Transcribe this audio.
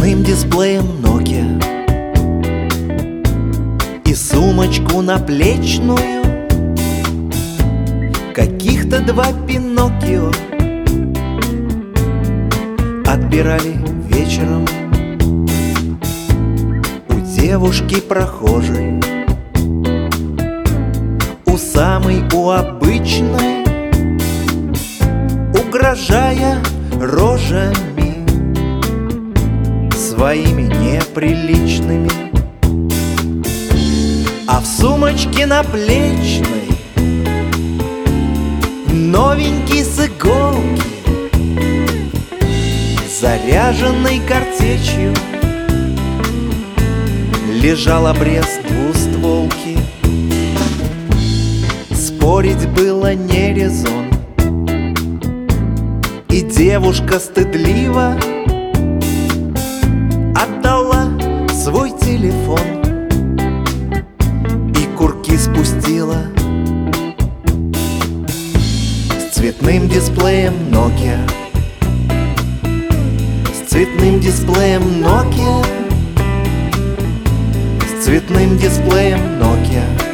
цветным дисплеем Nokia и сумочку наплечную, каких-то два Пиноккио отбирали вечером у девушки прохожей, у самой, у обычной, угрожая рожами своими неприличными. А в сумочке наплечной новенький с иголки, заряженный картечью, лежал обрез двустволки. Спорить было не резон, и девушка стыдливо отдала свой телефон и курки спустила. С цветным дисплеем Nokia, с цветным дисплеем Nokia, с цветным дисплеем Nokia.